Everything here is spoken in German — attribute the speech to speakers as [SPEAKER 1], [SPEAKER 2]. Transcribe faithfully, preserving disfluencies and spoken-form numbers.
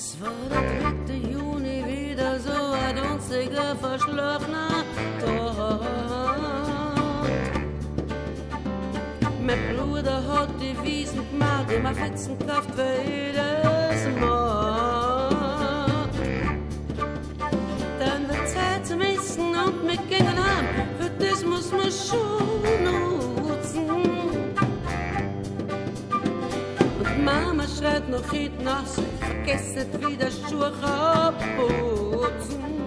[SPEAKER 1] Es war der dritte Juni wieder so ein dunstiger, verschlafener Tag. Mein Bruder hat die Wiesen gemacht, immer Fitzenkraft für jedes Mal. Dann wird Zeit zum Essen und mit gehen heim, für das muss man schon nutzen. Und Mama schreit noch heute nach, vergesst wieder Schuhe abputzen.